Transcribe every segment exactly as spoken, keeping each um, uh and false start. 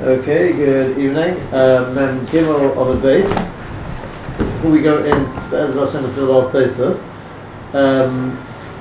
Okay, good evening. Um, and Gimel of a base. Before we go in, as I said, to the last Tosfos, um,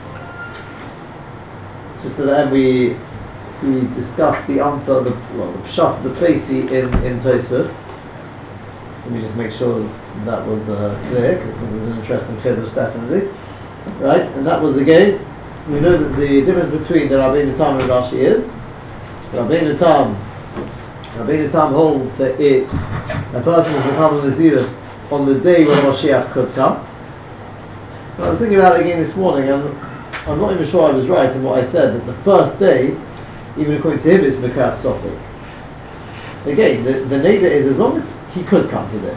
just at the end we we discussed the answer, the well, the pshat, the placey in in Tosfos. Let me just make sure that was uh, clear, because it was an interesting chiddush, definitely. Right, and that was again. We know that the difference between the Rabbeinu Tam and Rashi is Rabbeinu Tam. Rabbeinu Tam holds that it a person is become a Nazirus on the day when Moshiach could come. I was thinking about it again this morning, and I'm not even sure I was right in what I said, that the first day, even according to him, is Mekaf Sofik. Again, the, the nature is as long as he could come today.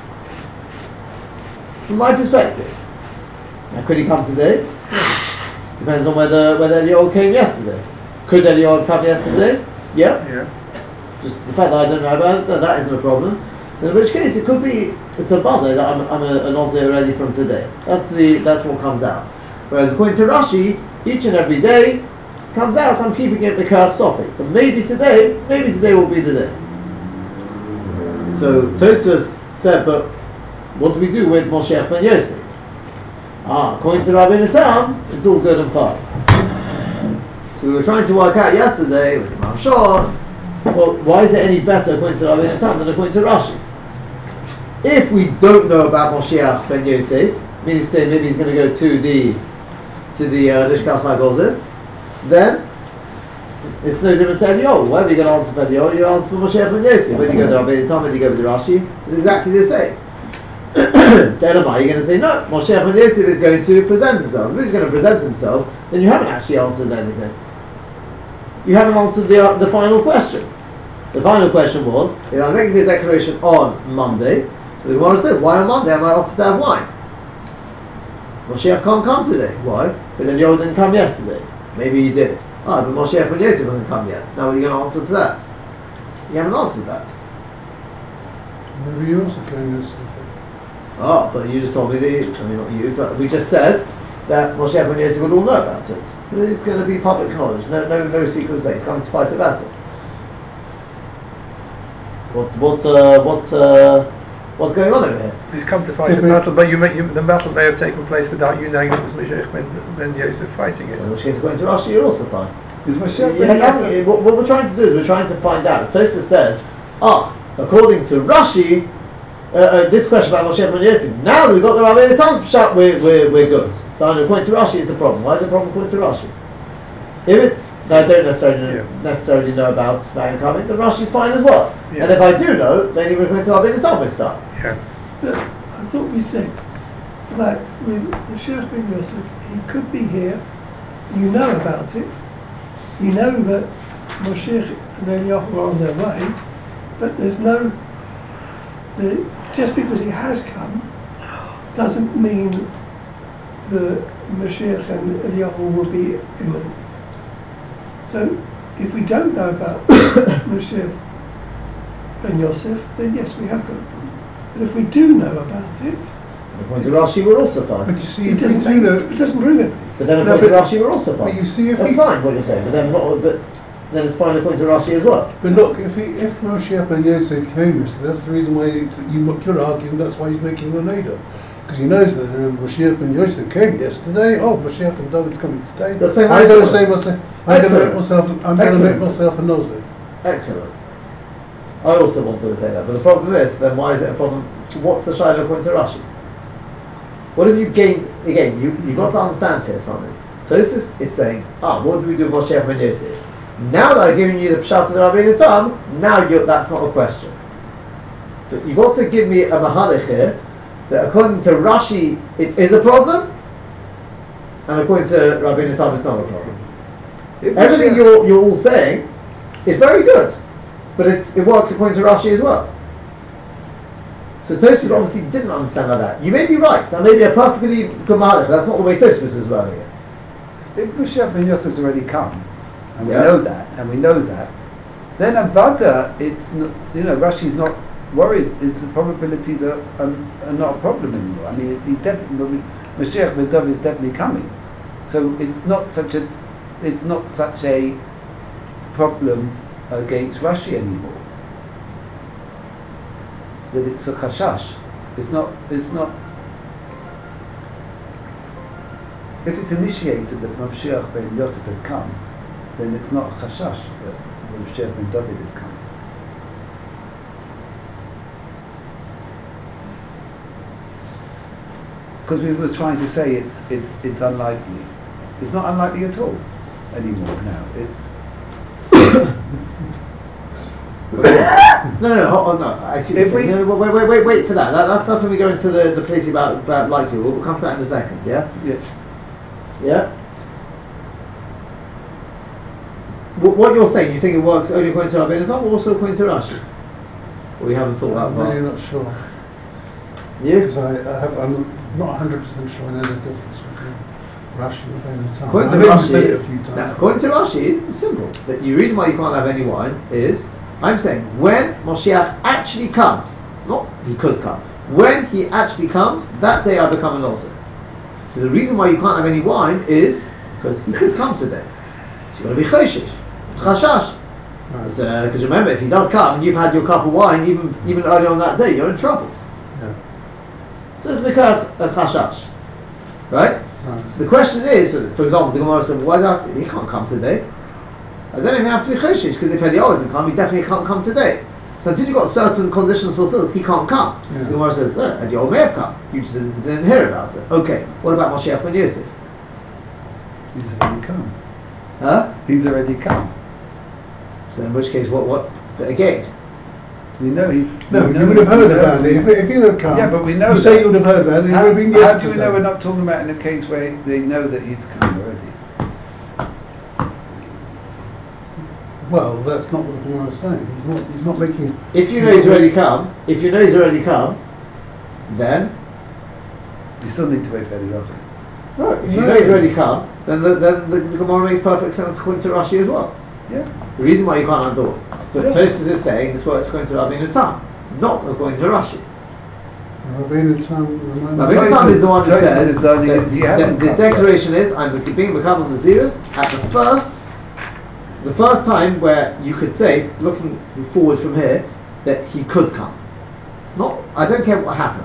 From my perspective. Now, could he come today? Depends on whether whether Eliyahu came yesterday. Could Eliyahu come yesterday? Yeah. Yeah. Just the fact that I don't know about it, that isn't a problem. So in which case, it could be it's a bother that I'm, I'm a, an odd day already from today. That's the that's what comes out. Whereas according to Rashi, each and every day comes out. I'm keeping it the curve sopping. But maybe today, maybe today will be the day. So Tosfos said, but what do we do with Moshe ben Yosef? Ah, according to Rabbeinu Tam, it's all good and fine. So we were trying to work out yesterday with Imam Shor. Well, why is it any better according to Rabbeinu Tam than according to Rashi? If we don't know about Moshiach ben Yosef, meaning say maybe he's going to go to the to the Lishkas Hagolzis, then it's no different to Eliyahu. Whether you're going to answer for Eliyahu, you answer for Moshiach ben Yosef. When you go to Rabbeinu Tam, when you go to Rashi, it's exactly the same. So Elamai, you're going to say no, Moshiach ben Yosef is going to present himself. If he's going to present himself, then you haven't actually answered anything. You haven't answered the uh, the final question. The final question was, if I'm making this declaration on Monday, so the Gemara said, why on Monday am I asked to have wine? Moshiach can't come today. Why? But then Eliyahu didn't come yesterday. Maybe he did. Ah, but Moshiach ben Yosef hasn't come yet. Now what are you going to answer to that? You haven't answered that. Maybe you also came yesterday. Oh, but you just told me that, I mean not you, but we just said that Moshiach ben Yosef would all know about it. It's going to be public knowledge, no no, no secret thing. He's coming to fight a battle. What, what, uh, what, uh, what's going on over here? He's come to fight a battle, but you may, you, the battle may have taken place without you knowing it was Moshiach ben, ben Yosef fighting it. So in which case, according to Rashi, you're also fine. Is Moshiach ben Yosef? What, what we're trying to do is we're trying to find out. Tosfos says, ah, according to Rashi, uh, uh, this question about Moshiach ben Yosef, now that we've got the Rabbeinu Tam shut, we're, we're, we're good. So according to Rashi, it's a problem. Why is it a problem according to Rashi? If it's, I don't necessarily yeah. necessarily know about Smack coming, then Rashi's fine as well. Yeah. And if I do know, then even according to Rabbeinu Tam, we're stuck. Yeah. But I thought we said that with Moshiach ben Yosef, he could be here. You know about it. You know that Moshiach and Eliyahu are on their way, but there's no. The, just because he has come doesn't mean the Mashiach and Eliyahu will be imminent. So, if we don't know about Mashiach ben Yosef, then yes, we have got a problem. But if we do know about it, according to Rashi, we're also fine. But you see, it if we doesn't, do know, it doesn't prove it. But then No, according to but- Rashi, we're also fine. but you see, if That's we- fine what you're saying, but then not. But then it's fine according to Rashi as well. but look, if he, if Moshiach ben Yosef came yesterday, that's the reason why you, you, you're arguing. That's why he's making the neder, because he knows that uh, Moshiach ben Yosef came yesterday. Oh, Moshiach ben David's coming today. The same I'm going to way. say myself. I'm going to make Excellent. myself. I'm going to make Excellent. myself a nosy. Excellent. I also wanted to say that, but the problem is, then why is it a problem? What's the shayla according to Rashi? What have you gained? Again, you you've got to understand here something. So this is it's saying, ah, what do we do with Moshiach ben Yosef? Now that I've given you the pshat of the Rabbeinu Tam, now you're, that's not a question. So you've got to give me a mahalech here that according to Rashi it is a problem, and according to Rabbeinu Tam it's not a problem. If Everything Moshiach- you're you're all saying is very good, but it it works according to Rashi as well. So Tosfos obviously didn't understand like that. You may be right. That may be a perfectly good mahalech. That's not the way Tosfos is learning it. If Moshiach ben Yosef has already come, and Yeah. we know that, and we know that, then Avada, it's not, you know, Rashi's not worried. It's the probabilities are, are, are not a problem anymore. I mean, he definitely Moshiach ben David is definitely coming, so it's not such a it's not such a problem against Rashi anymore. that it's a chashash. It's not. It's not. If it's initiated that Mashiach ben Yosef has come, then it's not a chashash that Mashiach ben David has come. Because we were trying to say it's it's it's unlikely. It's not unlikely at all anymore now. It's no, no, hold on, no. I see. If we- no, no, wait, wait, wait, wait for that. that that's, that's when we go into the the place about about likely. We'll, we'll come to that in a second. Yeah. yeah. Yeah. What, what you're saying? You think it works only according to Rabbeinu Tam, or also according to Rashi? Or you haven't thought I'm that really far? not sure. You? Because I, I have, I'm not one hundred percent sure I know the difference between Rashi and Rabbeinu Tam. According I to know you Rashi, said it a few times. now, according to Rashi, it's simple. The the reason why you can't have any wine is, I'm saying, when Moshiach actually comes, not he could come, when he actually comes, that day I become an ulcer. So the reason why you can't have any wine is because he could come today. So you've got to be choshish, chashash. Right. Because remember, if he does come and you've had your cup of wine even even early on that day, you're in trouble. Yeah. So it's because a chashash, right? Right. So the question is, so for example, the Gemara said, well, why not? He can't come today. I don't even have to be choshish because if Eliyahu doesn't come, he definitely can't come today. So until you've got certain conditions fulfilled, he can't come. Yeah. So the Gemara says, eh, Eliyahu may have come. You just didn't, didn't hear about it. Okay, what about Moshiach ben Yosef? He's already come. Huh? He's already come. So in which case, what? What? Again, We know he's. No, we you know would have we heard know about it. If, if you had come, Yeah, but we know you say that. you would have heard about it, it How, would have been how do yesterday. we know we're not talking about in a case where they know that he's come already? Well, that's not what the Gemara is saying. He's not, he's not making... if you know he's already come, if you know he's already come, then You still need to wait for Eliyahu. no. If you No. know he's already come, then the then the, the Gemara makes perfect sense according to Rashi as well. Yeah. The reason why you can't undo it. But Yeah. Tosfos is saying this works according to Rabbeinu Tam, not according to Rashi. Rabbeinu Tam reminds Rabbeinu me- Tam is the one that Tosfos says is learning that it, he the, hasn't the come yet. declaration is I'm being Mekabel Nazirus at the first the first time where you could say, looking forward from here, that he could come. Not I don't care what happens.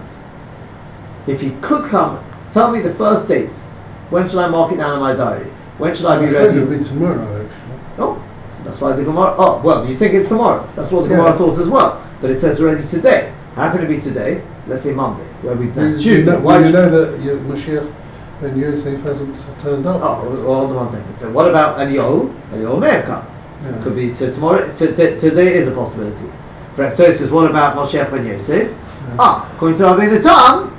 If he could come, tell me the first date. When should I mark it down in my diary? When should I be I suppose ready? it'll be tomorrow, actually. Oh, that's why the Gemara. Oh, well, you think it's tomorrow? That's what the Yeah. Gemara thought as well. But it says already today. How can it be today? Let's say Monday, where we You, stand you, Tuesday. know, Why you do- know that your Mashiach ben Yosef hasn't turned up. Oh, well, hold on one second. So what about Eliyahu? Eliyahu may have come. Yeah. Could be so tomorrow. T- t- today is a possibility. Correct. So it says, what about Moshe ben Yosef? Ah, according to Rabbeinu Tam,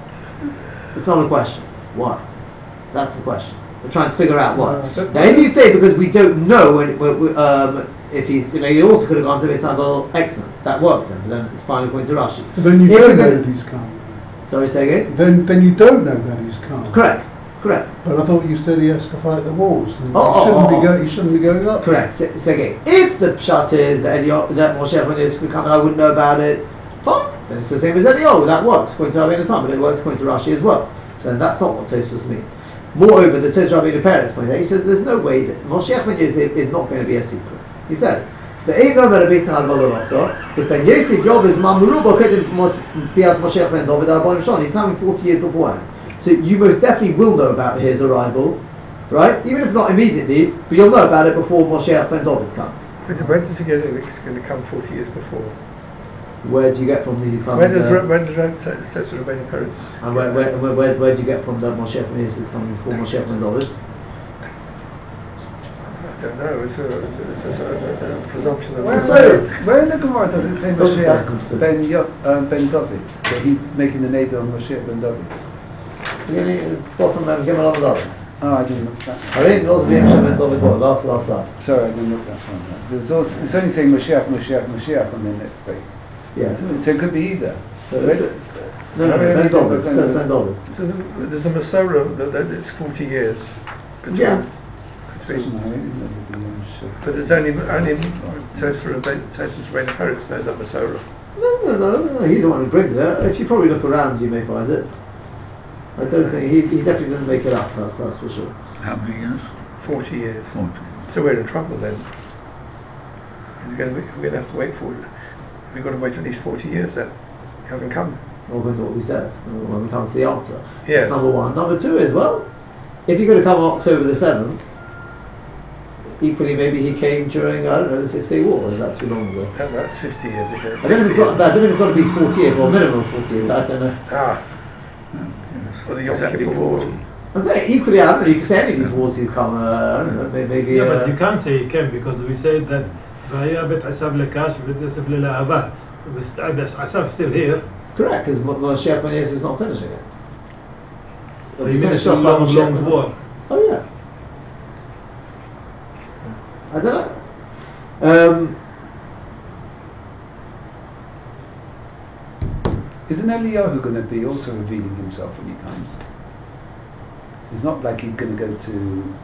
it's not a question. Why? That's the question. We're trying to figure out why. No, Now, if you say because we don't know when, when, um, if he's, you know, you also could have gone to Mitzvah, excellent, that works then, but then it's fine according to Rashi. Then you If don't we're know gonna- that he's come. Sorry, say again? Then, then you don't know that he's come. Correct, correct. But I thought you said he has to fight the wars. And Oh, he, oh, shouldn't oh, be oh. go, he shouldn't be going up. Correct. Say, say again. If the pshat is that Eliyahu, that Moshe ben Yosef could come and I wouldn't know about it, fine. Then it's the same as Eliyahu. That works according to Rabbeinu Tam, but it works according to Rashi as well. So that's not what Tosfos means. Moreover, the Tzedek Rabbeinu Peretz point out, he says there's no way that Moshe ben Yosef is not going to be a secret. He says. The ain't no better based on Al-Balorosa. If Ben Yosef Job is Mamruba Kedim Pias Moshe ben David Al-Banim Shon, he's coming forty years beforehand. So you most definitely will know about his arrival, right? Even if not immediately, but you'll know about it before Moshe ben David comes. When when does he get it? He's going to come forty years before. Where do you get from the coming? When does uh, Re- when does Re- T- Tzedek Rabbeinu Peretz? and where, where, where, where, where do you get from that Moshe ben Yosef coming before Moshe ben David? I don't know. It's a, it's a, it's a sort of a, a presumption of. Where, So- where, where in the Gemara does it say Doesn't say, Mashiach doesn't say. ben, Yo- uh, ben David? That he's making the neder on Mashiach ben David? Beginning, bottom man, give along David. Oh, I didn't look that I didn't know the Moshe ben David was last, last, last. Sorry, I didn't look that far. No. There's also, it's only saying Mashiach, Mashiach, Mashiach on the next page. Yeah. So it could be either. So Where- it's- No, no, Where Ben did David. it go? It says Ben David. So the, there's a Masorah that, that it's forty years. Between, Yeah. between, No, I didn't know the Mashiach. but there's only only Tzedek Rabbeinu Peretz knows that Masorah. No, no, no, no, he's the one who brings it. If you probably look around, you may find it. I don't think, he, he definitely didn't make it up, that's, that's for sure. How many years? Forty years. Forty. So we're in trouble then. He's going to be, we're going to have to wait for it. We've got to wait at least forty years then. hasn't come. According to what we said, when we come to the answer. Yeah. That's number one. Number two is, well, if you're going to come on October the seventh, equally maybe he came during, I don't know, the Six Day War. Is that too long ago? Oh, that's fifty years ago. I don't know if it's got, I don't know if it's got to be forty years, or a minimum of forty years, I don't know. Ah. For the Yom Kippur War. I'm saying, equally, I don't know, you can say any of these wars he's come, uh, I don't know, maybe... maybe Yeah, uh, but you can't say he came because we said that وهي بتحسب لكاش بتحسب للآباء بس عساف still here. Correct, because Moshiach Ben Yosef is not finishing it. So It'll you be finished finished a off by long, Moshiach long Ben- war. Oh yeah. I don't know. Um, Isn't Eliyahu going to be also revealing himself when he comes? It's not like he's going to go to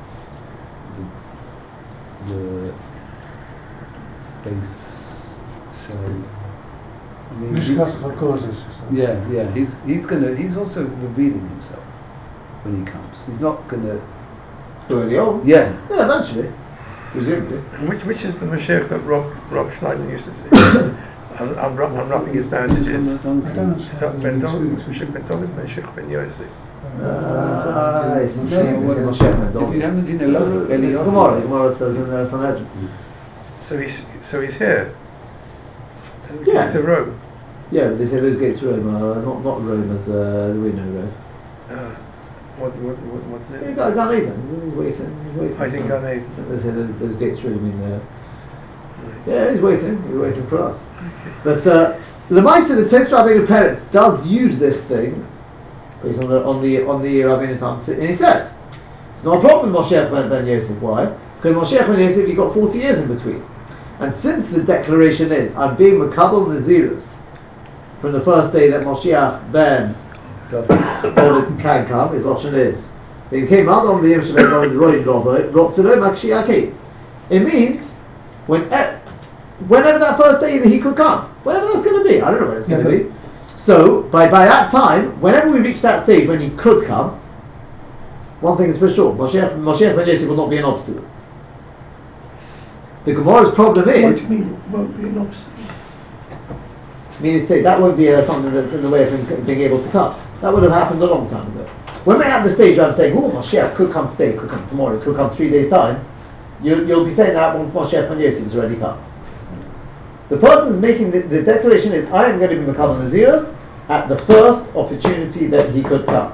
the, the base. So, I mean, he- Discuss the causes. yeah, yeah. He's he's going to he's also revealing himself when he comes. He's not going to. early on. Yeah. Yeah, eventually. Presumably. Which which is the Mashiach that Rob Rob Schneider used to say? I'm, I'm, rough, I'm roughing his bandages. I don't Is that understand. Ben David? Mashiach Ben David? Mashiach Ben Yosef? Uh, it's the No, same what- as Moshiach Ben if you David. haven't seen Eliyahu, It's Eliyahu. Gemara, Gemara says in uh, Sanhedrin. So he's so he's here. Yeah. To Rome. Yeah, but they say those gates Rome are not, not Rome as uh, we know Rome. Uh, what what what what's Yeah, it? Gan Gan Eden, he's waiting, he's waiting. I think Gan Eden. They say those, those gates really mean uh, yeah, he's waiting, he's waiting for us. But uh, the Maisa, the Tosfos Rabbeinu Peretz does use this thing based on the on the on the Rabbeinu Tam, and he says it's not a problem with Moshiach Ben, ben Yosef. Why? Because Moshiach Ben Yosef, you got forty years in between, and since the declaration is I'm being Makabel Nazirus from the first day that Moshiach Ben David can come, his option is he came out on the Yom Shabbat on the Roy Robert Rotzero Makshiaki. It means when. Whenever that first day that he could come, whenever that's going to be, I don't know when it's going to Yeah, be. So by by that time, whenever we reach that stage when he could come, one thing is for sure: Moshiach Moshiach Ben Yosef will not be an obstacle. The Gemara's problem What do is, you mean it won't be an obstacle? I mean, it's, that won't be uh, something that's in the way of him c- being able to come. That would have happened a long time ago. When we're at the stage where I'm saying, "Oh, Moshiach could come today, could come tomorrow, could come three days time," you, you'll be saying that once Moshiach Ben Yosef has already come. The person who's making the, the declaration is, I am going to be Makabel Nazirus at the first opportunity that he could come.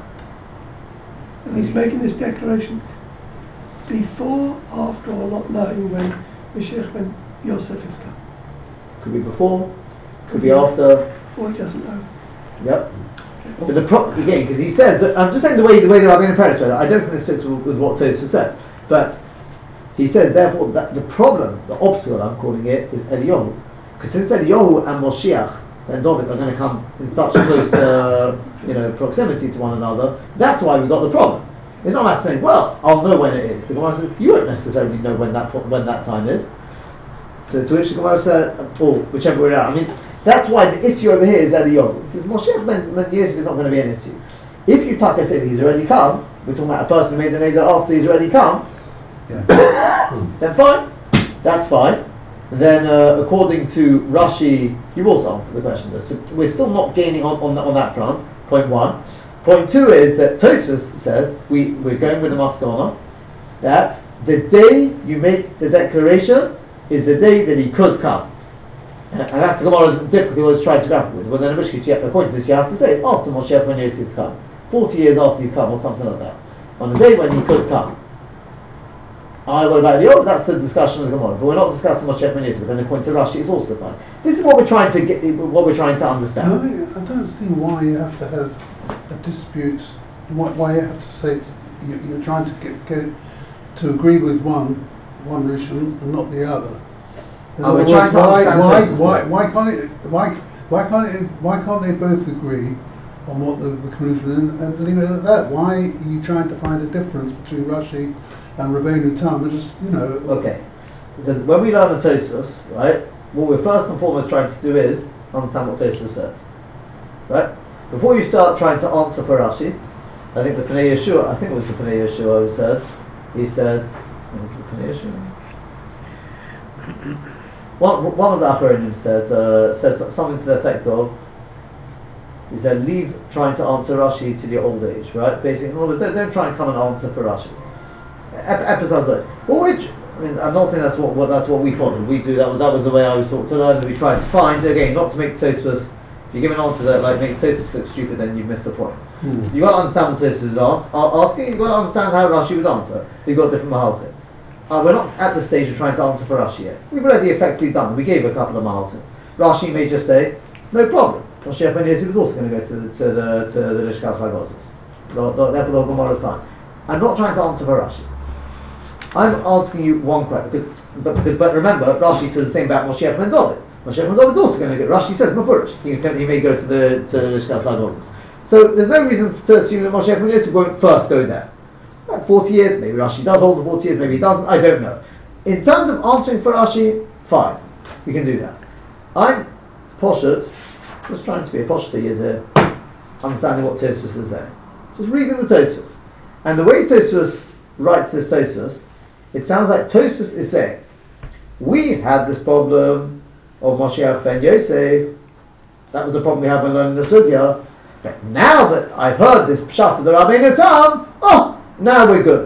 And he's making this declaration before, after, or not knowing when Mashiach Ben Yosef has come. Could be before, could be after. Or he doesn't know. Yep. But the pro- again, because he says that, I'm just saying the way the way that Rabbeinu Peretz read it. I don't think this fits with, with what Tosfos says, but he says therefore that the problem, the obstacle I'm calling it, is Eliyahu. Because since Eliyahu and Moshiach and David are going to come in such close, uh, you know, proximity to one another, that's why we got the problem. It's not about saying, well, I'll know when it is. The Gemara says, you won't necessarily know when that po- when that time is. So to which the Gemara said, or whichever way around. I mean, that's why the issue over here is Eliyahu. It says Moshiach Ben Ben Yosef is not going to be an issue. If you taka say he's already come, we're talking about a person who made the neder after he's already come. Yeah. Then fine, that's fine. Then, uh, according to Rashi, you also answered the question. Though. So we're still not gaining on on, on that front. Point one. Point two is that Tosfos says we we're going with the Maskana that the day you make the declaration is the day that he could come, and, and that's the Gemara's difficulty was trying to grapple with. Well, then in which case, you have, according to this, you have to say after Moshiach Ben Yosef's come, forty years after he's come, or something like that, on the day when he could come. I what about the oh, that's the discussion of the Gemara, but we're not discussing Moshiach Ben Yosef, and according to Rashi, it's also fine. This is what we're trying to get, what we're trying to understand. No, I don't see why you have to have a dispute. Why, why you have to say it's, you, you're trying to get, get to agree with one one Rishon and not the other. In Oh, other we're trying to words, why, understand why, Tosfos. why, why can't it? Why why can't it? Why can't they both agree on what the, the conclusion and, and leave it at that? Why are you trying to find a difference between Rashi and Rabbeinu Tam? We're just, you know. Okay, because when we learn the Tosfos, right, what we're first and foremost trying to do is understand what Tosfos says, right? Before you start trying to answer for Rashi, I think the Pnei Yeshua, I think it was the Pnei Yeshua who said, he said, what was the Pnei Yeshua? One, one of the Acharonim said, uh, said something to the effect of, He said, leave trying to answer Rashi till your old age, right? Basically, in other words, don't, don't try and come and answer for Rashi. Episodes like, well, which, I mean, I'm not saying that's what, what that's what we followed. We do that was that was the way I was taught to learn. And we tried to find again, not to make Tosfos. If you give an answer that like makes Tosfos look stupid, then you've missed the point. Hmm. You got to understand what Tosfos is on, asking. You got to understand how Rashi would answer. You've got different mahaltim. Uh, we're not at the stage of trying to answer for Rashi yet. We've already effectively done. We gave a couple of mahaltim. Rashi may just say, no problem. Moshe Ben Yosef was also going to go to the to the to the Lishkas Hagozos. Therefore, the Gemara is fine. I'm not trying to answer for Rashi. I'm asking you one question. But, but, but remember, Rashi says the same about Moshe Ben David. Moshe Ben David is also going to go. Rashi says Mefurish. He, he may go to the to the Lishkas Hagozos. So there's no reason to assume that Moshe Ben Yosef won't first go there. Like forty years, maybe Rashi does hold the forty years, maybe he doesn't. I don't know. In terms of answering for Rashi, fine, we can do that. I'm Poshet. Just trying to be a poshta here, understanding what Tosfos is saying. Just reading the Tosfos. And the way Tosfos writes this Tosfos, it sounds like Tosfos is saying, we had this problem of Moshiach Ben Yosef, that was the problem we had when learning the Sugya, but now that I've heard this Pshat of the Rabbeinu Tam, oh, now we're good.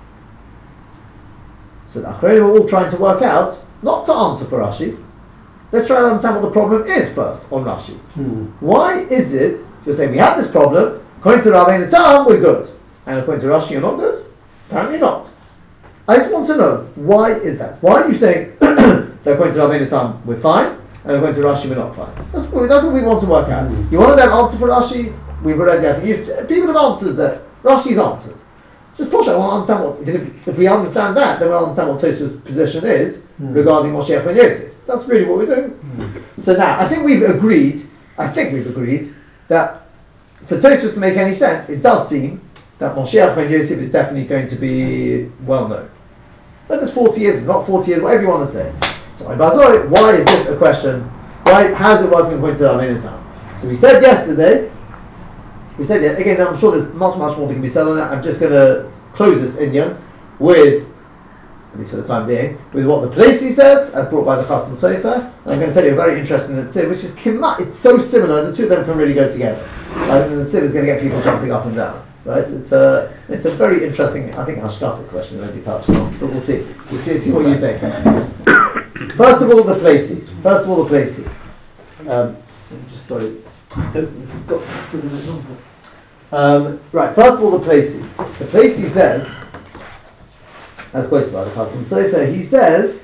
So the Achronim are all trying to work out, not to answer for Rashi. Let's try to understand what the problem is first on Rashi. Hmm. Why is it you're saying we have this problem, according to Rabbeinu Tam we're good, and according to Rashi you're not good? Apparently not. I just want to know, why is that? Why are you saying that according to Rabbeinu Tam we're fine, and according to Rashi we're not fine? That's what, that's what we want to work out. Hmm. You want to then answer for Rashi? We've already had to people have answered that. Rashi's answered. Just push. I want to understand what, if, if we understand that, then we'll understand what Tosfos' position is hmm. regarding Moshe Ben Yosef. That's really what we're doing. Mm. So now, I think we've agreed, I think we've agreed, that for Tosfos to make any sense, it does seem that Moshiach Ben Yosef is definitely going to be well known. Whether it's forty years, not forty years, whatever you want to say. So, why is this a question? Why, how is it working according to Rabbeinu Tam? So we said yesterday, we said, yeah, again, I'm sure there's much, much more that can be said on that. I'm just going to close this inyan with, at least for the time being, with what the Plesi says, as brought by the Chasam Sofer. And I'm going to tell you a very interesting tip, which is kima, it's so similar, the two of them can really go together. Right? And the tip is going to get people jumping up and down. Right? It's a, it's a very interesting, I think, hashkafic question already touched on, but we'll see. We'll see, see what you think. First of all, the Plesi. First of all, the Plesi. Um, just sorry. This has got to the nonsense. Um, right, first of all, the Plesi. The Plesi says, as quoted by the Chasam Sofer, he says,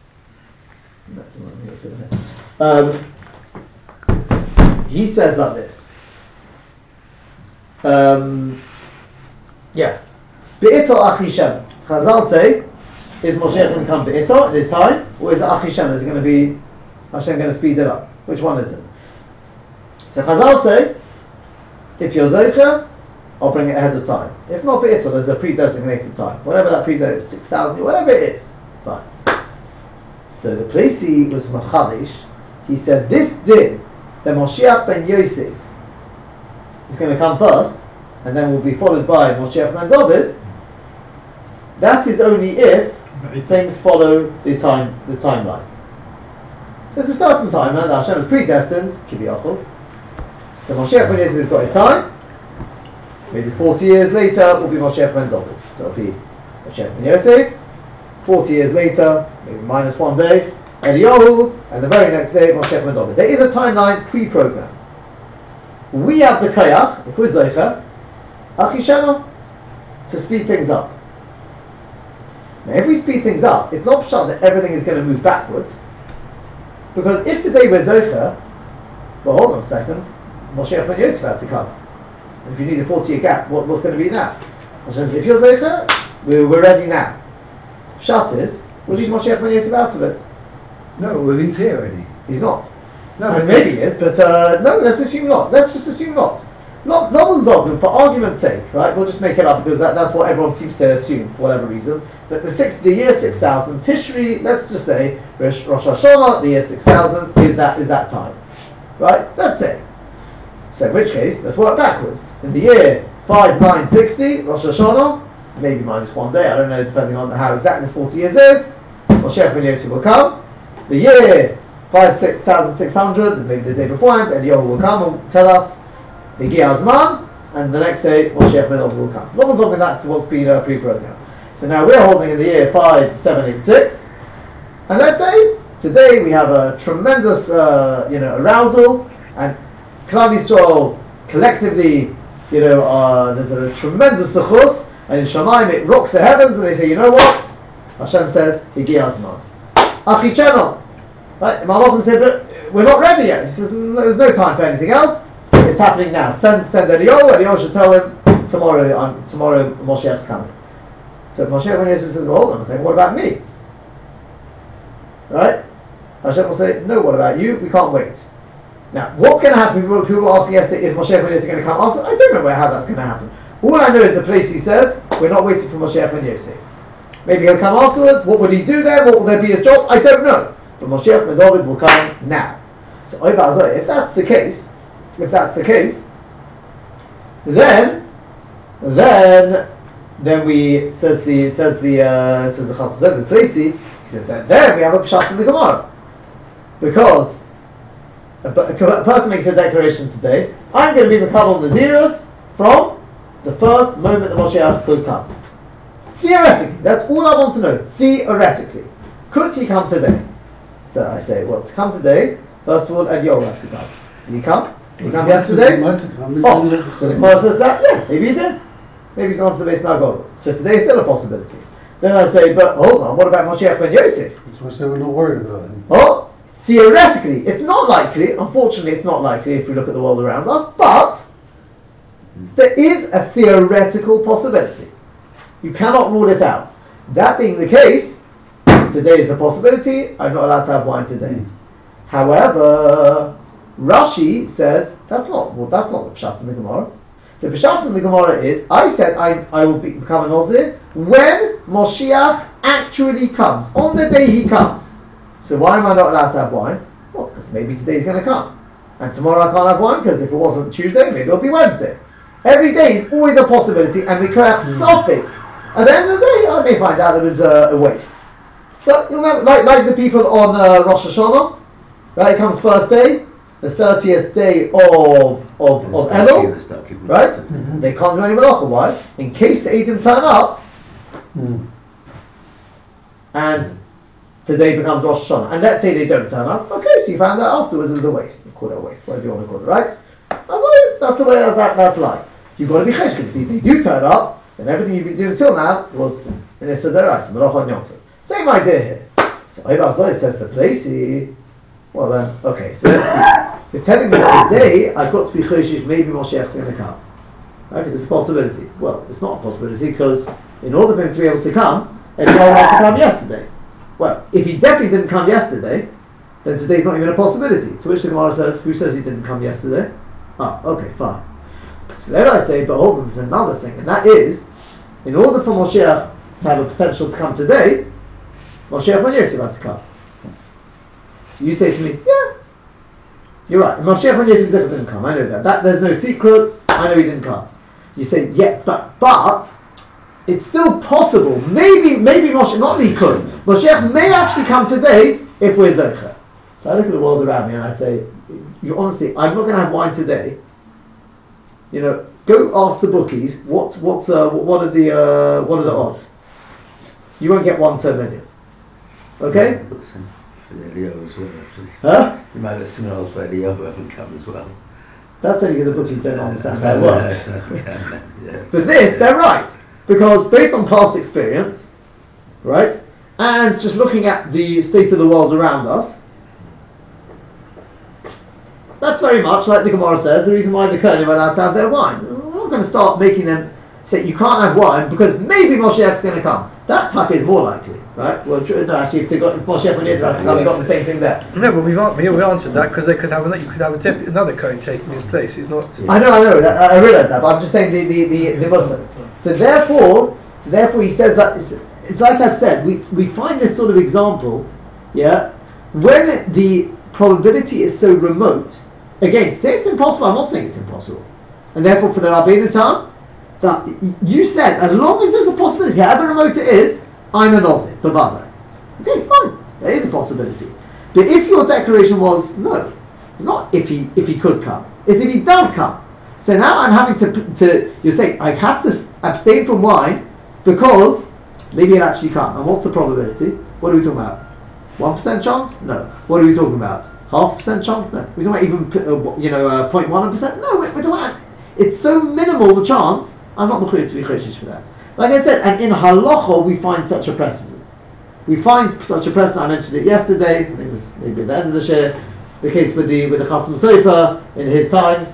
um, he says like this. Um, yeah. Be'ito Achi Shem. Chazal say, is Moshe going to come Be'ito at this time, or is it Achi Shem? Is it going to be Hashem going to speed it up? Which one is it? So Chazal say, if you're Zocher, I'll bring it ahead of time. If not Be'ito, there's a pre-designated time. Whatever that pre-designated is, six thousand, whatever it is. Fine. So the Plesi was Machadish. He said, this din, the Moshiach Ben Yosef, is going to come first, and then will be followed by Moshiach Ben David. That is only if things follow the time, the timeline. There's a certain time that Hashem is predestined, Kibiyachol. So Moshiach Ben Yosef has got his time. Maybe forty years later will be Moshiach Ben David. So it'll be Moshiach Ben Yosef. Forty years later, maybe minus one day, Eliyahu, and the very next day Moshiach Ben David. There is a timeline pre-programmed. We have the Kayach, if we're Zocher, Achishana, to speed things up. Now, if we speed things up, it's not sure that everything is going to move backwards, because if today we're Zocher, well, hold on a second, Moshiach Ben Yosef had to come. And if you need a forty-year gap, what, what's going to be now? If you're Zocher, we're, we're ready now. Shut is, we'll leave Moshiach Ben Yosef out of it. No, well, he's here already. He's not. No, and maybe he is, but uh, no, let's assume not. Let's just assume not. Not Novel's dogma, for argument's sake, right? We'll just make it up because that, that's what everyone seems to assume for whatever reason. But the six, the year six thousand, Tishri, let's just say Rosh Hashanah, the year six thousand is that is that time, right? That's it. So in which case, let's work backwards. In the year five nine sixty, Rosh Hashanah, maybe minus one day, I don't know, depending on how exact this forty years is. Moshiach Ben Yosef will come. The year five six thousand six hundred, maybe the day beforehand, and Eliyahu will come and tell us Higi Azman, and the next day Moshiach Ben David will come. Not as long as that's what's been uh, pre-programmed. So now we're holding in the year five, seven, eight, six, and let's say today we have a tremendous, uh, you know, arousal, and Klal Yisrael collectively, you know, uh, there's a tremendous suchus, and in Shamayim it rocks the heavens, and they say, you know what? Hashem says, Higi Azman. Achi Channel. Right? Malachim said, but we're not ready yet. He says, there's no time for anything else. It's happening now. Send send Eliyahu. Eliyahu should tell him tomorrow. Um, tomorrow Moshiach's coming. So Moshiach when Yosef says, well, hold on a second. What about me? Right? Hashem will say, no. What about you? We can't wait. Now, what's going to happen? People, people were asking yesterday, is Moshiach ben Yosef going to come after? I don't know where, how that's going to happen. All I know is the place he says, we're not waiting for Moshiach ben Yosef. Maybe he'll come afterwards. What would he do there? What will there be his job? I don't know. But Moshiach ben David will come now. So if that's the case, if that's the case, then then then we says the says the uh, says the Chassid says the Tracy, he says that there we have a pshat in the Gemara, because a, a person makes a declaration today, I'm going to be Mekabel Nazirus from the first moment the Moshiach could come. Theoretically, that's all I want to know. Theoretically, could he come today? So I say, well, to come today, first of all, Eliyahu has to come. Did he come? Did he come yesterday? Oh, so the Gemara says that, yeah, maybe he did. Maybe he's gone to the base Nagol. So today is still a possibility. Then I say, but hold on, what about Moshiach ben Yosef? That's why I say we're not worried about him. Oh, theoretically, it's not likely. Unfortunately, it's not likely if we look at the world around us, but there is a theoretical possibility. You cannot rule it out. That being the case, today is a possibility. I'm not allowed to have wine today. Mm. However, Rashi says that's not well. That's not the pshat in the Gemara. The pshat in the Gemara is: I said I I will be, become a Nazir when Moshiach actually comes, on the day he comes. So why am I not allowed to have wine? Well, because maybe today's going to come, and tomorrow I can't have wine because if it wasn't Tuesday, maybe it'll be Wednesday. Every day is always a possibility, and we correct something. At the end of the day, I may find out it was uh, a waste. So, you know, like, like the people on uh, Rosh Hashanah, right, it comes first day, the thirtieth day of of, of Elul, right? Mm-hmm. They can't do any malacha. Why? In case the Eidim turn up, mm. and today becomes Rosh Hashanah, and let's say they don't turn up, okay, so you found out afterwards it was a waste. You call it a waste, whatever you want to call it, right? That's the way that, that's life. You've got to be cheshbon. If they do turn up, then everything you've been doing until now was in a Sederais, Malacha and Yom Tov. Same idea here. So Ibn says the place, well then, okay, so you're telling me today I've got to be choshish, maybe Moshiach's going to come. Right, because it's a possibility. Well, it's not a possibility because in order for him to be able to come, Eliyahu had to come yesterday. Well, if he definitely didn't come yesterday, then today's not even a possibility. To which the Gemara says, who says he didn't come yesterday? Ah, okay, fine. So then I say, but hold on, there's another thing, and that is, in order for Moshiach to have a potential to come today, Moshiach ben Yosef had to come. So you say to me, yeah, you're right. Moshiach ben Yosef didn't come. I know that. That there's no secret. I know he didn't come. You say, yeah, but but it's still possible. Maybe maybe Moshiach, not that he could. Moshiach may actually come today if we're zocher. So I look at the world around me and I say, you honestly, I'm not going to have wine today. You know, go ask the bookies. What what uh, what are the uh, what are the odds? You won't get one per million. Okay? For Eliyahu as well, actually. Huh? You might have similar odds for Eliyahu haven't come as well. That's only because the bookies don't understand how it works. Yeah. But this, they're right. Because based on past experience, right, and just looking at the state of the world around us, that's very much like the Gemara says, the reason why the Kohanim are allowed to have their wine. We're not going to start making them say you can't have wine because maybe Moshiach's going to come. That tuck is more likely, right? Well, no, actually, if, they got, if Moshiach and Israel have to come, we've got the same thing there. No, but we've, we, we answered that because they could have another, you could have a dep- another Kohen taking his place. He's not. I know, I know, that, I realise that, but I'm just saying the the the, the Muslim. So therefore, therefore, he says that it's, it's like I've said. We we find this sort of example, yeah, when the probability is so remote. Again, say it's impossible. I'm not saying it's impossible, and therefore for the Rabbeinu Tam, that you said as long as there's a possibility, however remote it is, I'm a Nazir, Bavada. Okay, fine, there is a possibility. But if your declaration was no, it's not if he if he could come, it's if he does come. So now I'm having to, to you're saying, I have to abstain from wine because maybe it'll actually come. And what's the probability? What are we talking about? one percent chance? No. What are we talking about? Half percent chance? No. We're talking about even, uh, you know, uh, zero point one percent? No, we're, we're talking about, it's so minimal the chance, I'm not mechuyev to be choshish for that. Like I said, and in halacha we find such a precedent. We find such a precedent, I mentioned it yesterday, I think it was maybe at the end of the share, the case with the with the Chasam Sofer in his times,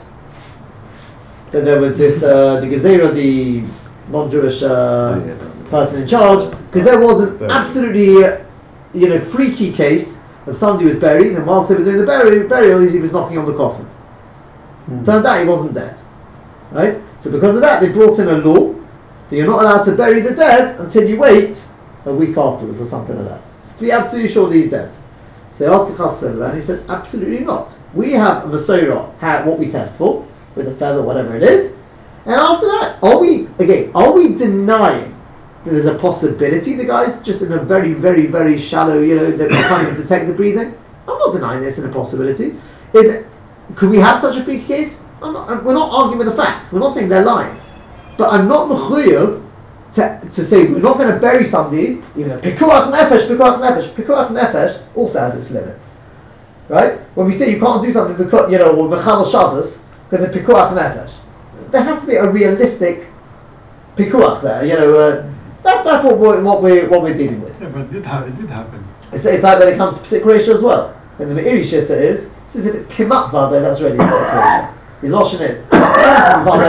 that there was this, uh, the Gezerah, the non-Jewish uh, person in charge, because there was an absolutely, uh, you know, freaky case of somebody who was buried, and whilst they were doing the burial, burial he was knocking on the coffin. Mm. Turned out he wasn't dead. Right? So because of that, they brought in a law that you're not allowed to bury the dead until you wait a week afterwards or something like that. To be absolutely sure that he's dead. So they asked the Chasam, and he said, absolutely not. We have a Masorah, what we test for, with a feather, whatever it is, and after that, are we, again, are we denying that there's a possibility the guy's just in a very, very, very shallow, you know, that we can't even detect the breathing? I'm not denying this in a possibility. Is it, could we have such a big case? I'm not, we're not arguing with the facts, we're not saying they're lying. But I'm not mechuyev to, to say we're not going to bury somebody, you know, pikuach nefesh, pikuach nefesh, pikuach nefesh also has its limits. Right? When we say you can't do something because, you know, or mechal Shabbos, because it's pikuach nefesh, there has to be a realistic pikuach there, you know, uh, that's, that's what we're, what, we're, what we're dealing with. Yeah, but it did, ha- it did happen. It's, it's like when it comes to psik ratio as well. And the Meiri Shitta is, since if it's kimat vada, that's really psik ratio. He's washing it. Right?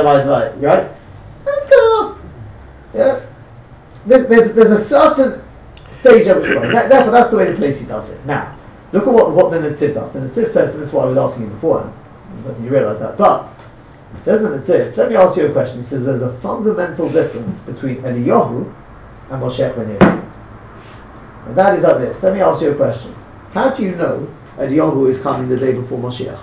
That's good enough. Yeah. There's, there's, there's a certain stage of it. That, therefore, that's the way the place he does it. Now, look at what what the Netziv does. The Netziv says, and this is what I was asking you before. I don't think you realise that. But it says in the Netziv, let me ask you a question. He says there's a fundamental difference between Eliyahu and Moshe ben Yosef. And that is like this. Let me ask you a question. How do you know Eliyahu is coming the day before Moshiach?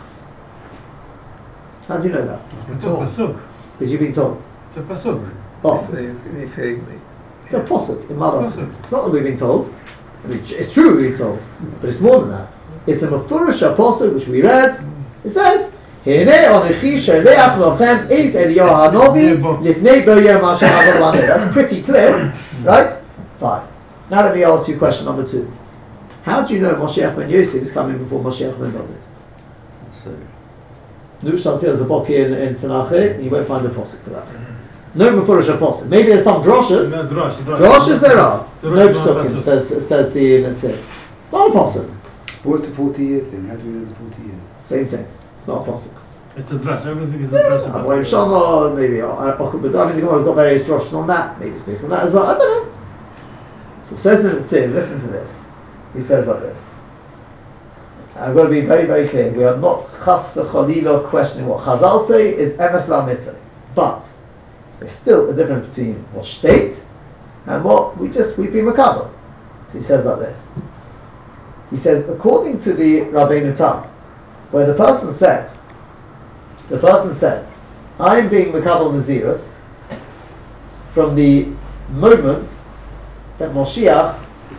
How do you know that? It's a pasuk. Because you've been told. It's a pasuk. Oh. It's a pasuk in Malach. It's not that we've been told. I mean, it's true we've been told, but it's more than that. It's a mafurish pasuk which we read. It says, "Hine onechi sheleach lochem is Eliyahu hanovi lifnei bo yom Hashem adonai." That's pretty clear, right? Fine. Now let me ask you question number two. How do you know Moshiach ben Yosef is coming before Moshiach ben David? So. Nu Shaltil is a book in, in Tanakh, you won't find a posuk for that. No Mefurish a posuk. Maybe there's some droshes. No, drosh, drosh. Droshes there are. No Drosh, psukim, no says, says the Netziv. Not a posuk. What's the forty year thing? How do we know the forty years? Same thing. It's not a posuk. It's a drosh. Everything is a drosh. Yeah, Abraham Shama, maybe Ochel B'David, the Gemara's got various droshes on that. Maybe it's based on that as well. I don't know. So says the Netziv, listen to this. He says like this. I've got to be very, very clear. We are not chas v'chalila questioning what Chazal say is emes la'mitzvah, but there's still a difference between what state and what we just we've been makabel. So he says like this. He says, according to the Rabbeinu Tam, where the person said, the person said, I am being makabel Nazirus from the moment that Moshiach,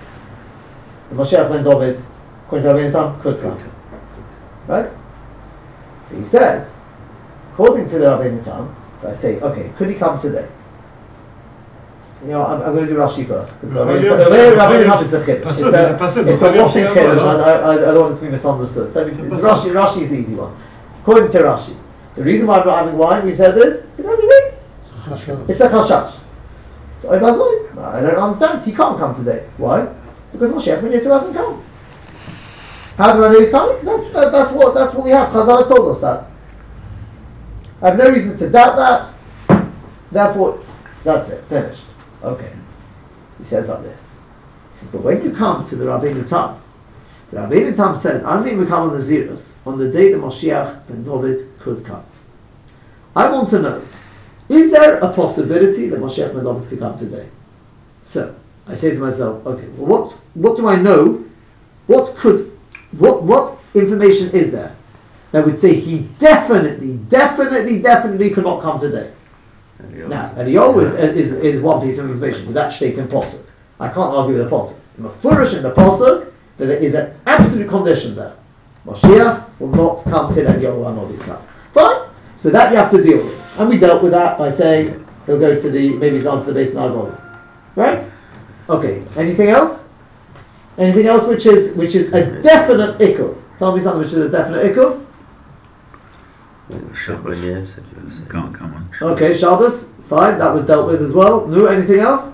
the Moshiach ben David, according to Rabbeinu Tam, could come. Right? So he says, according to the Rabbeinu Tam, so I say, okay, could he come today? You know, I'm, I'm going to do Rashi first. Because Rabbeinu Tam is a chiddush. It's a, it's a washing chiddush. I, I, I don't want it to be misunderstood. So Rashi, Rashi is the easy one. According to Rashi, the reason why I'm not having wine, we said this, is everything. It's a chashash. So I go, I don't understand. He can't come today. Why? Because Moshe ben Yosef hasn't come. How do I know he's coming? That's, that, that's what that's what we have. Chazal told us that. I have no reason to doubt that. Therefore, that's it. Finished. Okay. He says like this. He says, but when you come to the Rabbeinu Tam, the Rabbeinu Tam says, I'm being become on the Nazirus on the day that Moshiach ben David could come. I want to know, is there a possibility that Moshiach ben David could come today? So, I say to myself, okay, well what, what do I know? What could, what, what information is there that would say he definitely, definitely, definitely could not come today? Eliyahu. Now, Eliyahu is, is, is one piece of information, is actually a posuk. I can't argue with the posuk. Mefurish in the posuk that there is an absolute condition there. Moshiach will not come till Eliyahu Hanavi comes. Fine. So that you have to deal with. And we dealt with that by saying he'll go to the, maybe he's gone to the base Nagol. Right? Okay. Anything else? Anything else which is which is a definite ikkur? Tell me something which is a definite ikkur. Can't come on. Okay, Shabbos, fine, that was dealt with as well. No, anything else?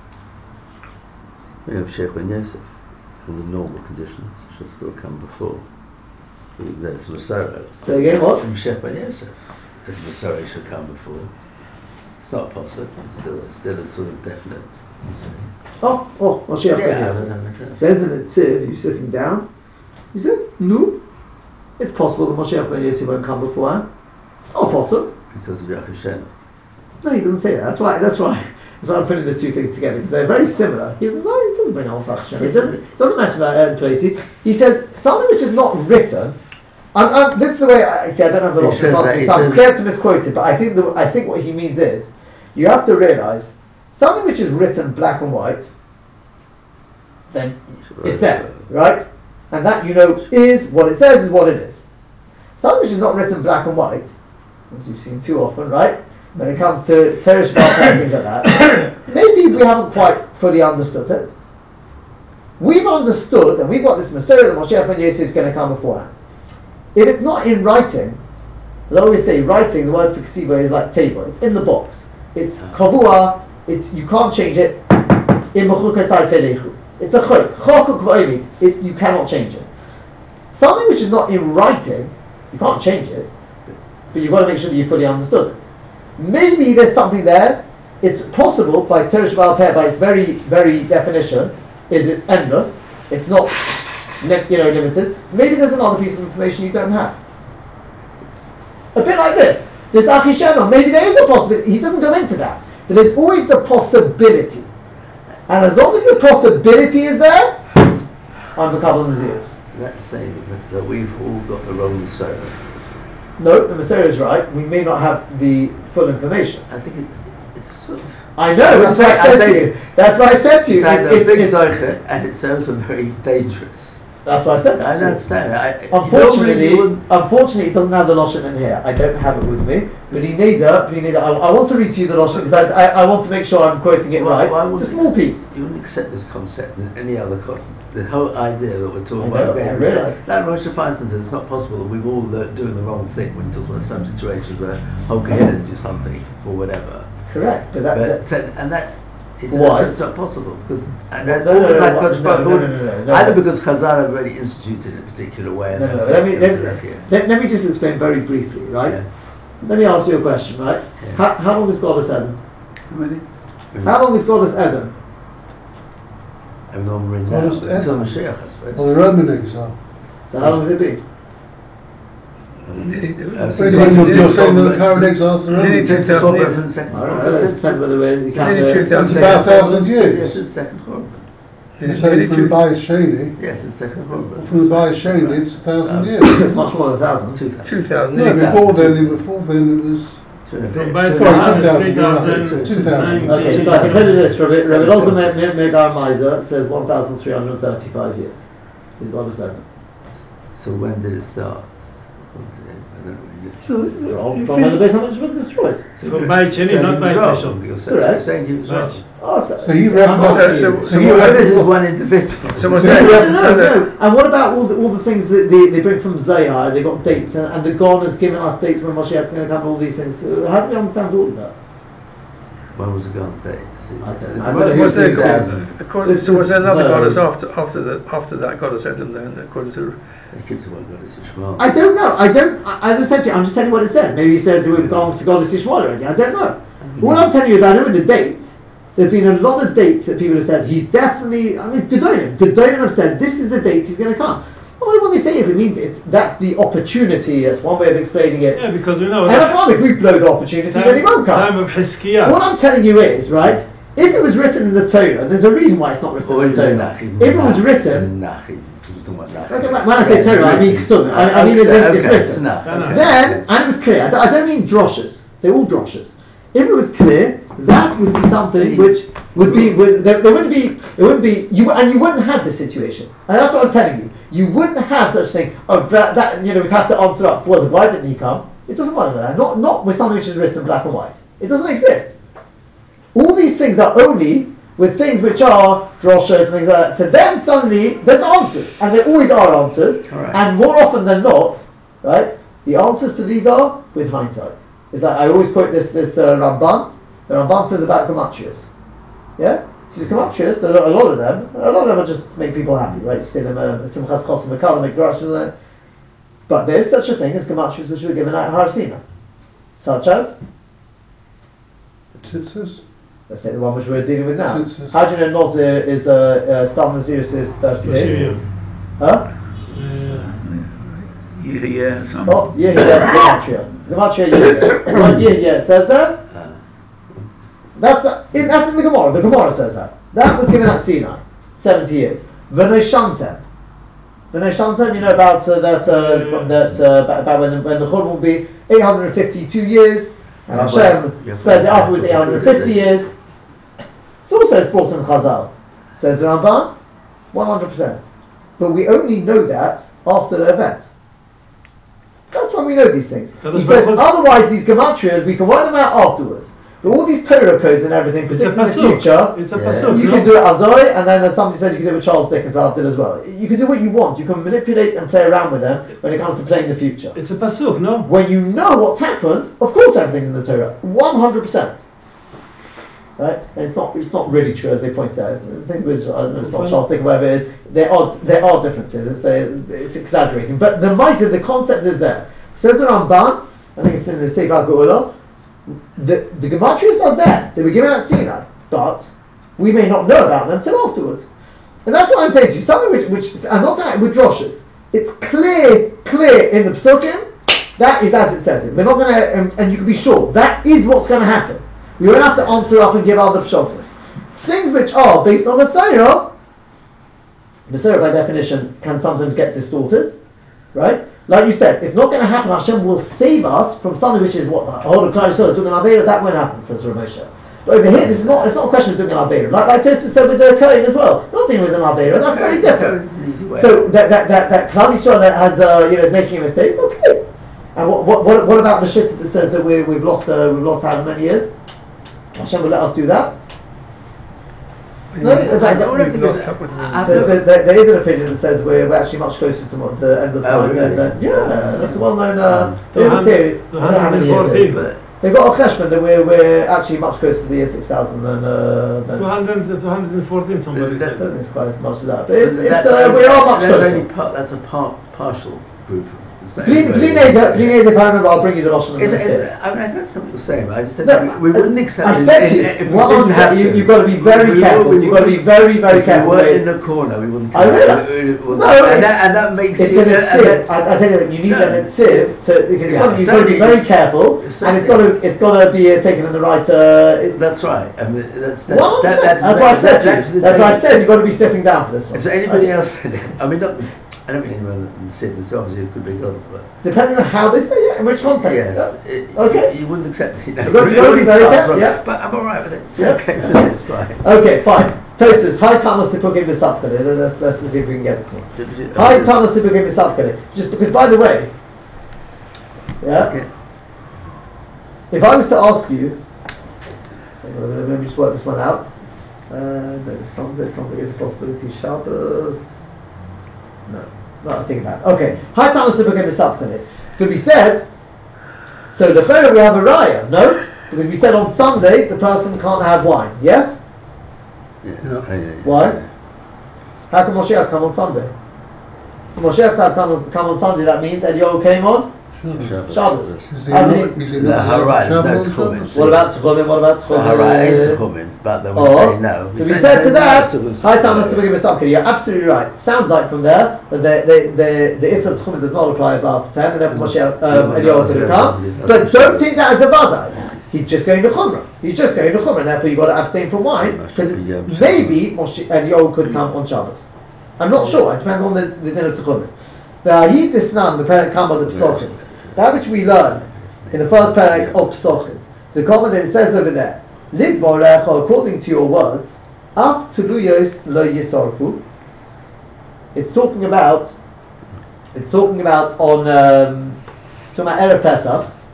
We have Sheikh Ben Yosef. Under normal conditions, should still come before. There's Masara. Say again, what? From Sheikh Ben Yosef. There's Masara should come before. It's not possible. It's still, it's still a sort of definite. Oh, oh, Moshiach Ben Yeah, Yosef. Says in the Tziv, you sitting down. He says, no. It's possible that Moshiach Ben Yosef won't come beforehand. Oh, possible. Because of Yaakov. No, he doesn't say that. That's why. That's why. That's why I'm putting the two things together because they're very similar. He doesn't. No, he doesn't bring on Hashem. It doesn't. It doesn't mention that in place. He, he says something which is not written. I'm, I'm, this is the way I see. I don't have the He says lot. that- he So I'm says- scared to misquote it, but I think the, I think what he means is you have to realise something which is written black and white. Then it's there, right? And that you know is what it says is what it is. Something which is not written black and white, as you've seen too often, right? When it comes to Teresh and things like that, maybe we haven't quite fully understood it. We've understood, and we've got this Masera that Moshiach Ben Yosef is going to come beforehand. If it's not in writing, as I always say, writing, the word for ksiva is like table, it's in the box. It's kavua, it's, you can't change it. It's a chok, chokuk v'omi, it you cannot change it. Something which is not in writing, you can't change it, but you've got to make sure that you fully understood it. Maybe there's something there. It's possible by Teresh Baal Peh, by its very, very definition, is it's endless. It's not, you know, limited. Maybe there's another piece of information you don't have. A bit like this. This Achi Shenon, maybe there is a possibility. He doesn't go into that, but there's always the possibility. And as long as the possibility is there, I'm the couple of the ears. That's saying that, that we've all got the wrong Masara. No, the Masera is right. We may not have the full information. I think it, it's sort of. I know, that's what I said to you. That's what I said to you. It's It- a it- big it- zocher, and it sounds very dangerous. That's what I said. I understand. I, Unfortunately, you wouldn't- unfortunately, it doesn't have the Lashon in here. I don't have it with me. But he needs it. He needs it. I, I want to read to you the Lashon because I, I, I want to make sure I'm quoting it Why- right. why It's wouldn't a small piece. You wouldn't accept this concept in any other concept. The whole idea that we're talking I know, about. I realise. That Rosh Hashanah says it's not possible that we've all learnt doing the wrong thing when you talk about some situations where whole communities do something or whatever. Correct. But that. But, that so- and that. It's, Why? it's not possible because and No, that's no, all no, that no, Kodesh no, Baruch no, Hu- no, no, no, either no. because Chazal have already instituted in a particular way. And no, no, then let me let, it's left here. let, let me just explain very briefly, right? Yeah. Let me ask you a question, right? Yeah. How, how long is Goddess Eden? How many? How long is Goddess Eden? I'm not reading Goddess that. Until Eden. Mashiach, I suppose. Well, the Roman exile. So how long has it been? Nearly- Uh, You're since- nearly- you're saying that the since- current exile's the Nearly Roman. two since the thousand Chorban years. and the second I don't Chorban. know. It depends whether we you count Nearly the- two thousand It's about a thousand Yes, years. it's the second Chorban. You're saying from the Bayis Sheni, Yes, it's the second Chorban. from the Bayis Sheni, it's a thousand Um, years. It's much more than a thousand. Two thousand. two thousand. No, nearly before then, before then it was. Two and a From bit. by Two Sorry, and a two half. thousand, you're right. Two thousand. Okay, so I can tell you this. Rabbi Rabbi Elazar Me- Me- Megar Meiser says one thousand three hundred thirty-five years. Is Goddess Eden. So when did it start? I don't really know. So, From if from when the you- base Hamikdash was destroyed. From by Chini, So not he by was wrong. Tishon. You're saying- Correct. you're saying he was wrong. Oh, so, So you I'm reckon not that- saying- so- So so you what- reckon- This is one individual. So what's No, that? no, no, no. And what about all the, all the things that they, they bring from Zayah? They got dates, and, and the God has given us dates when Moshiach's going to come. All these things. Uh, How do we understand all of that? When was the God's day? I don't It's know. about Was there, two thousand. according, so was there another No. goddess after after the after that goddess Eden then according to They keep to one Goddess Ishmael. I don't know. I don't. I, as I said to you, I'm just telling you what it said. Maybe he says we've gone to Goddess Ishmael already. I don't know. All I'm telling you is I know the dates. There's been a lot of dates that people have said he's definitely. I mean, Gedolim. Gedolim have said this is the date he's going to come. Well, when they say it, it means it's, that's the opportunity. That's one way of explaining it. Yeah, because we know And I that can't if we blow the opportunity, then he won't come. time of Hiskiah. What I'm telling you is, right, if it was written in the Torah, there's a reason why it's not written Or in is the it Torah. Nachim? If it was written, Nachim. We're talking about Nachim. okay, when I say Torah, I mean Ksum. I, I mean it's, Okay, it's okay, written. it's enough. No, no. Okay. Then, and it was clear, I don't, I don't mean droshes, they're all droshes. If it was clear, that would be something which would be, would, there, there wouldn't be, it wouldn't be, you, and you wouldn't have this situation. And that's what I'm telling you. You wouldn't have such thing, oh, that, that you know, we'd have to answer up, well, why didn't he come? It doesn't work like that. Not, not with something which is written black and white. It doesn't exist. All these things are only with things which are droshos and things like that. To them, suddenly, there's answers. And there always are answers. Correct. And more often than not, right, the answers to these are with hindsight. It's like, I always quote this, this uh, Ramban. The Ramban says about gematrias. Yeah? These gematrias, a lot, a lot of them, a lot of them will just make people happy, right? You see them, uh, Simchas Chos and Mekal, make drashas and that. But there is such a thing as gematrias which were given at Har Sinai. Such as? Tzitzis? Let's say the one which we're dealing with now. Tzitzis. How do you know Nazir is, uh, uh, Stam Naziris is thirty days? Huh? Yeah, yeah, some. Oh, yeah, yeah, Gematria. Gematria, yeah. One year, yeah, says that. That's, the, in, that's in the Gemara. The Gemara says that. That was given at Sinai. seventy years. V'nei Shantem. V'nei Shantem, you know about uh, that, uh, that uh, about, about when the, when the Churban will be eight hundred fifty-two years, and Yeah, Hashem yeah, spread it yeah, afterwards eight hundred fifty years. It's also brought in Chazal. Says the Ramban, one hundred percent. But we only know that after the event. That's when we know these things. So He that's says, what- otherwise these gematrias, we can write them out afterwards. But all these Torah codes and everything, It's a predicting the pasuk. future, It's a Yeah. pasuk. you no? can do it Azoi, and then as somebody said, you can do it with Charles Dickens after as well. You can do what you want. You can manipulate and play around with them when it comes to playing the future. It's a pasuk, no? When you know what's happened, of course everything's in the Torah. one hundred percent. Right? And it's not, it's not really true as they point out. The thing is, I don't know, it's not Charles Dickens, whatever it is, there are, there are differences. It's, uh, it's exaggerating. But the might, the concept is there. Says the Ramban, I think it's in the Sefer Geula, the, the gematrias are there. They were given at Sinai, but we may not know about them until afterwards. And that's what I'm saying to you. Something which, which I'm not saying with droshes. It's clear, clear in the Pesukim. That is as it says it. We're not going to, and, and you can be sure that is what's going to happen. We won't have to answer up and give other pshatim. Things which are based on the Torah, the Torah by definition can sometimes get distorted, right? Like you said, it's not going to happen. Hashem will save us from something which is what the whole of Klal Yisrael is doing an Aveira. That won't happen for Rav Moshe. But over here, this is not. It's not a question of doing an Aveira. Like like Tosfos said with the Kohen as well. We're not dealing with an Aveira. That's very different. So that that that that Klal Yisrael that has uh, you know is making a mistake. Okay. And what what what, what about the shift that says that we we've lost uh, we've lost however many years? Hashem will let us do that. No, We've that- that- lost- we've lost upwards of a- There, there, there, there is an opinion that says we're, we're actually much closer to what the end of the Oh, time than, really? than yeah, that's a well-known. Uh, two there's a hundred- theory. I don't know how many years it is, but they've got a cheshbon that we're we're actually much closer to the year six thousand than uh, than. two hundred, two hundred fourteen somebody I said. don't think it's quite as much as that, but it's, it's, That's uh, only- we are much that's only closer. part, that's a part, partial group. So Please, everybody- please, please, if I remember, I'll bring you the Lashon Is and it, the is it, I mean, that's not the same. I just said No, we, we wouldn't accept I it said if, to you, if we one didn't hundred have you- to. you've got to be very We- we careful. would- You've got to be very, very if careful. we weren't Dave. in the corner, we wouldn't. I come. realize. It- it- it No, would- and, it- that, and that makes It's you. in a and sieve. that's- I, I tell you that you need No. that sieve to because Yeah, something you've got to be very certainly. careful, and it's got to it's got to be uh, taken in the right. Uh, it, That's right. I mean, that's that's one that, hundred percent. that's, That's why I said that's, to you. the That's why I thing. said you've got to be stepping down for this one. Is there anybody Okay. else? I mean, not, I don't mean anyone in the city. So obviously it could be good, but Depending on how they say it, in which context. yeah, Yeah. it, Okay. you, you wouldn't accept it. No. You've got- you've got to be very careful, yeah. But I'm all right with it. Yeah. Okay, it's fine. Okay, fine. Tosus, hi Thomas Sipukim Misafkane. Let's let's see if we can get this one. Hi Thomas Sipukim Misafkane. Just because, by the way, yeah. Okay. If I was to ask you, let me just work this one out. Uh, there's something, something is a possibility. Shabbos. No, no, I'm thinking about it. Okay. Hi, Thomas the book in the subcommittee. So we said, so the Pharaoh we have a raya, no? Because we said on Sunday the person can't have wine. Yes? Yeah. Yeah. Oh, yeah, yeah. Why? How can Moshiach come on Sunday? If Moshiach can't come on, come on Sunday, that means Eliyahu came on Shabbos. Shabbos. Is he How not- many- is he No, not how right, allowed to there's no travel on Tchumen. Shabbos? What about Tchumen? What about So how right Tchumen? ain't Tchumen, but then we Or, say no. so we said to that, hi Thomas to begin with something. You're absolutely right. Sounds like from there that the the the, the Issa of Tchumen does not apply above ten, and therefore Moshe um, Eliyahu could have come. But don't think that as a vadai. He's just going to Chumrah. He's just going to Chumrah. Therefore, you've got to abstain from wine because maybe Moshe Eliyahu could come on Shabbos. I'm not sure. It depends on the the din of Tchumen. The Ahid Disnan, the parent come of the Pesukim. That which we learn in the first parak of Pesukim. The comment that it says over there, Lidvorech, according to your words, Af Tuluyos lo Yisorku. It's talking about, it's talking about on, um, talking about Erev Pesach,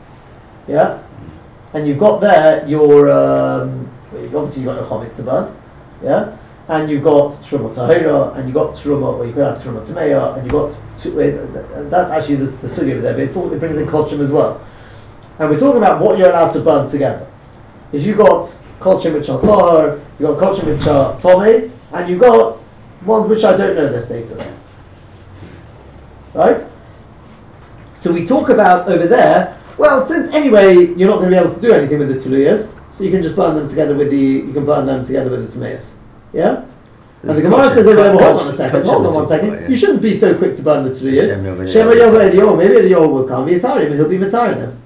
yeah, and you've got there your um, well, you've obviously you've got your chomit to burn, yeah, and you've got truma tahira, and you've got truma, or you could have truma tameya, and you've got two, uh, that's actually the, the sugi over there, but it's all, it brings in kolchim as well. And we're talking about what you're allowed to burn together. If you've got kolchim which are tar, you've got kolchim which are tome, and you've got ones which I don't know their status. Right? So we talk about over there, well, since anyway you're not going to be able to do anything with the tuliyas, so you can just burn them together with the, you can burn them together with the tameas. Yeah? And the Gemara says over there, well, hold on a second, hold on one second, you shouldn't be so quick to burn the tuliyas. Shema Yova Eliyahu, maybe Eliyahu will come, V'yitarim, and he'll be matarim them.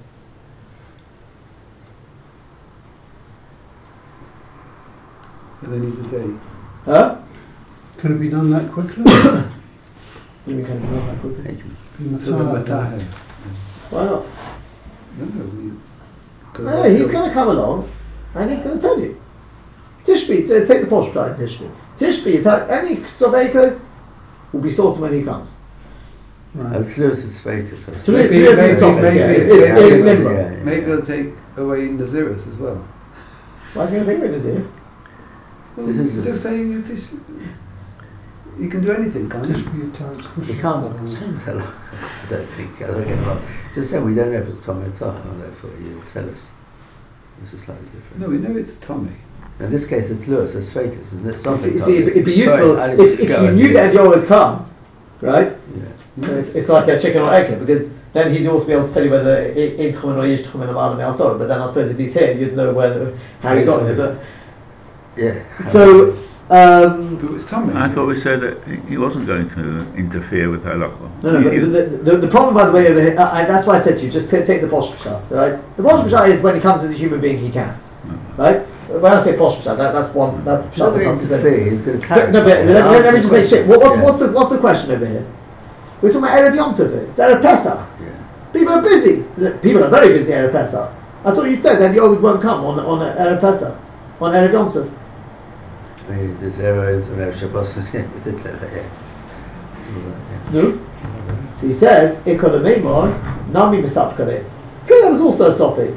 And then need a day. Huh? Could it be done that quickly? You can do that quickly. Be So the Mataha. Mataha. Why not? No, no, we. No, he's going to come along and he's going to tell you. Tishbi, t- take the posh side, Tishbi. Tishbi, ta- any surveykers will be sorted when he comes. Right. Oh, Tlus is fake. Three- Maybe, three is maybe, something, maybe, yeah. maybe, It's- it's maybe, limbo. yeah, yeah. maybe they'll take away Naziris as well. Why do you think it is here? Well, This is just a- saying it is, you can do anything, can't Just you? be a tight squish. You can't. I don't think. I don't get it wrong. Just saying we don't know if it's Tommy or Tom, and therefore you tell us. This is slightly different. No, we know it's Tommy. In this case, it's Lewis, it's Fakis, isn't it? You Something. see, you see, it'd, it'd be useful Sorry, I if, didn't if go you and knew do that it. Eliyahu would come, right? Yeah. So it's, it's like a chicken or egg, because then he'd also be able to tell you whether it is Tchumen or Yish Tchumen or Malam El Sorah. But then I suppose if he's here, you'd know whether how he got here. But Yeah. so. Um, But it's Tommy. I thought we said that he wasn't going to interfere with halakha. No, no, but the, the, the problem, by the way, over here, uh, and that's why I said to you, just t- take the posh pshat, right? The posh pshat is when he comes as a human being, he can, right? When I say posh pshat, that, that's one, that's He's not pshat that going comes to to interfere, he's going to No, carry. no, but let, let, let me just make shit. What, what's, Yeah. what's, the, what's the question over here? We're talking about Erev Yom Tov. It's Erev Pesach. Yeah. People are busy. People are very busy Erev Pesach. I thought you said that the others won't come on on Erev Pesach, on Erev Yom Tov. I mean, there's errors and there's Shabbos, yeah, we did say that, yeah. Yeah. No. So he says, Ikol Meimon, Nami Mesap Kare. Okay, that was also a topic.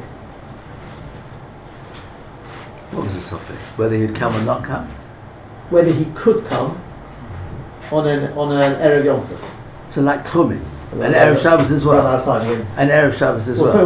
What was the topic? Whether he'd come or not come? Whether he could come on an on an Erev Yom Tov. So like Tchumen. Well, And well, Erev Shabbos as well. well, that's fine, yeah. And Erev Shabbos as Well, well.